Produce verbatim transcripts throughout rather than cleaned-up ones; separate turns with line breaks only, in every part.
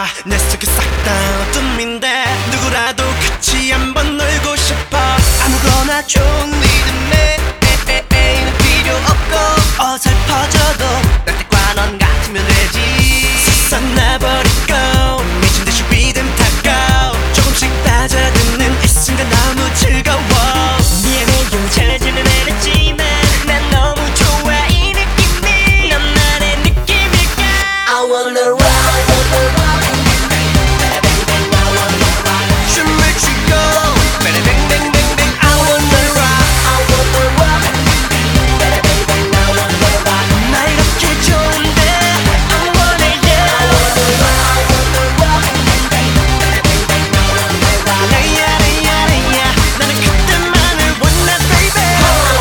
내 속에 싹 다 어둠인데 누구라도 같이 한번 놀고 싶어. 아무거나 좋은 리듬에 에에에는 필요 없고 어설퍼져도 날 때과 넌 같으면 되지. 세상 나버리고 미친 듯이 리듬 타고 조금씩 빠져드는 이 순간 너무 즐거워.
미안해요 잘하지는 않았지만 난 너무 좋아 이 느낌이 너만의 느낌일까.
I wanna rock, wanna rock.
춤을 추고 뱅뱅뱅뱅뱅 I wanna rock,
I wanna rock.
나 이렇게 좋은데 I wanna you. 레이야 레이야 레이야 나는 그때만을 원해 baby.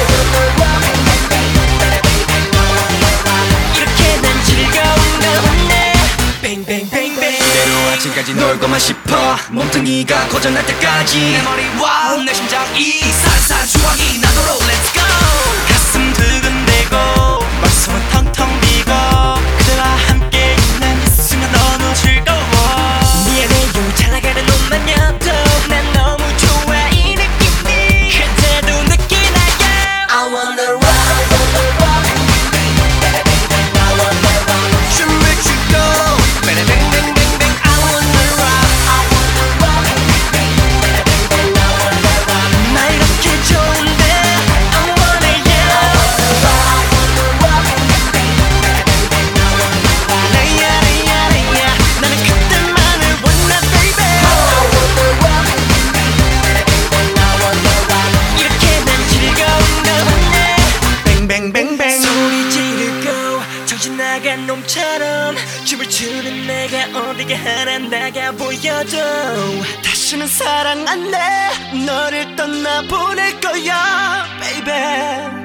이렇게 난 즐거운가 보네. 뱅뱅뱅뱅 이대로 아침까지 놀고만 싶어. 몸뚱이가 고장날 때까지 내 머리와 내 심장이 살살 추억이 나도록 Let's go. 가슴 두근대고 머릿속은 텅텅 비고 그대와 함께 있는 이 순간 너무 즐거워.
미안해요 잘 나가는 옷만여도 난 너무 좋아 이 느낌이 그때도 느끼나요.
I wanna rock, wanna rock.
춤을 추고 뱅뱅뱅뱅뱅 I wanna rock. 나 이렇게 좋은데 I wanna you. 레이야 레이야 레이야 나는 그때만을 원해 baby. 이렇게 난 즐거운가 보네. 뱅뱅뱅뱅
소리 지르고 정신 나간 놈처럼 춤을 추는 내가 어디가 하나 나가 보여도
다시는 사랑 안 해. 너를 떠나보낼 거야 baby.